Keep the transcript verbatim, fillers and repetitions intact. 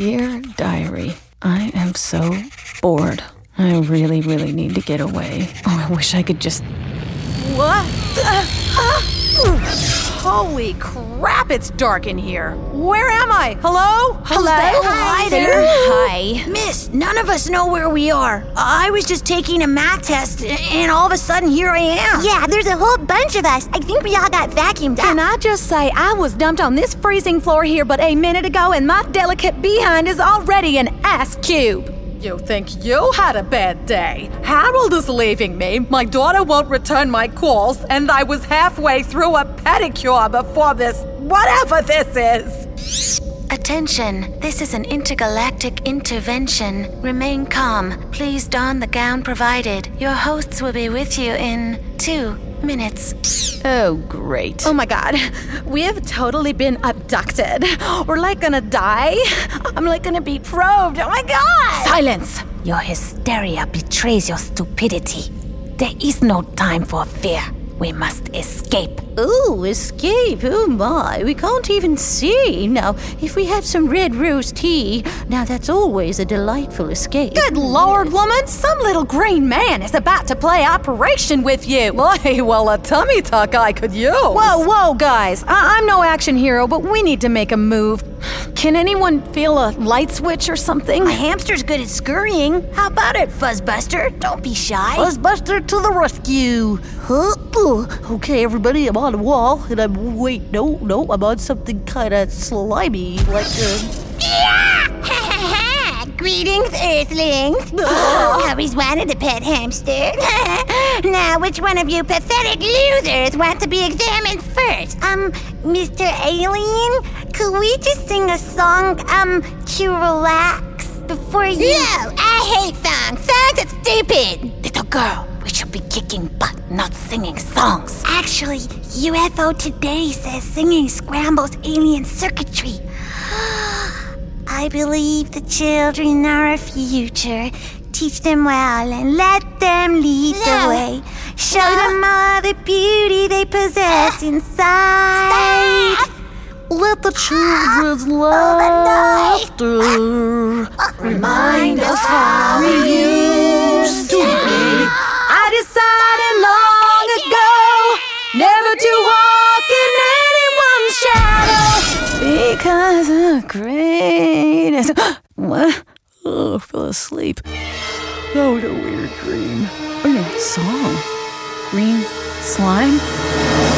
Dear Diary, I am so bored. I really, really need to get away. Oh, I wish I could just... What? Uh, uh, Holy crap, it's dark in here. Where am I? Hello? Hello? Hi there. Hi. Miss, none of us know where we are. I was just taking a math test, and all of a sudden, here I am. Yeah, there's a whole bunch of us. I think we all got vacuumed up. Can I just say, I was dumped on this freezing floor here but a minute ago, and my delicate behind is already an ice cube. You think you had a bad day? Harold is leaving me, my daughter won't return my calls, and I was halfway through a pedicure before this, whatever this is. Attention, this is an intergalactic intervention. Remain calm. Please don the gown provided. Your hosts will be with you in two minutes. Oh, great. Oh my god, we have totally been abducted. We're like gonna die. I'm like gonna be probed. Oh my god! Silence! Your hysteria betrays your stupidity. There is no time for fear. We must escape. Ooh, escape. Oh my, we can't even see. Now, if we had some red rose tea, now that's always a delightful escape. Good lord, woman! Some little green man is about to play operation with you. Hey, well, a tummy tuck I could use. Whoa, whoa, guys. I- I'm no action hero, but we need to make a move. Can anyone feel a light switch or something? My hamster's good at scurrying. How about it, Fuzzbuster? Don't be shy. Fuzzbuster to the rescue. Huh? Okay, everybody, I'm on a wall, and I'm, wait, no, no, I'm on something kind of slimy, like, uh... Yeah! Greetings, Earthlings. Always wanted a pet hamster. Now, which one of you pathetic losers want to be examined first? Um, Mister Alien, could we just sing a song, um, to relax before you... No, I hate songs. Songs are stupid. Little girl, we should be kicking butt, not singing songs. Actually, U F O Today says singing scrambles alien circuitry. I believe the children are our future. Teach them well and let them lead No. the way. Show them all the beauty they possess inside. Stop. Let the children's laughter Remind us how we used to be. I decided long ago never to walk in anyone's shadow because of greatness. What? Oh, I fell asleep. That was a weird dream. What a song. Green slime?